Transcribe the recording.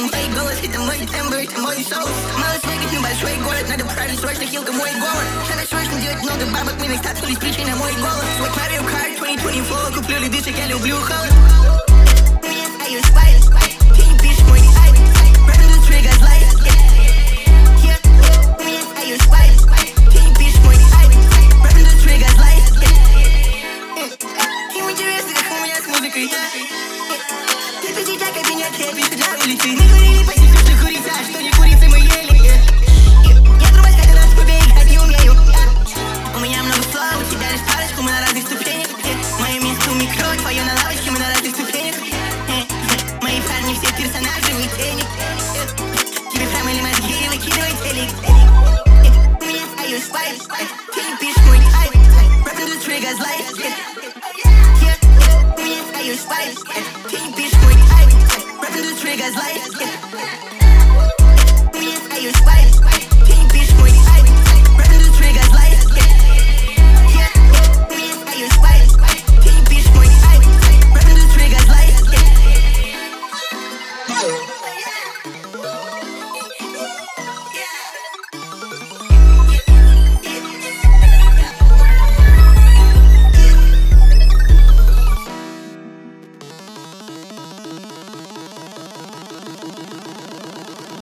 мои голос, это мой тембр, это мой соус. Мало свегов, небольшой город, надо править срочно, хилка мой говор. Надо срочно делать много бабок, мне статус, причина мой голос. Свой Mario Kart 2024, куплю ледышек, я люблю холод. У меня стою спайс, ты не пишешь мой сайт. Рэпин до triggers life, у меня стою спайс, ты не пишешь мой сайт. Рэпин до triggers life, им интересно, как у меня с музыкой. Это сейчас кабинет, я пишу для улицы. Мы говорили почти все, что курица, а что не курица, мы ели. Я трубать, как на скубе, играть не умею. У меня много слов, у тебя лишь парочку, мы на разных ступенях. Мое место у микро, твое на лавочке, мы на разных ступенях. Мои парни все персонажи, вы тени. Тебе промыли мозги, выкидывай телек. У меня стою спайс, ты не пишешь мой тайп. Рэпин до triggers life. У меня стою спайс, ты не пишешь мой type. Rapping to triggers like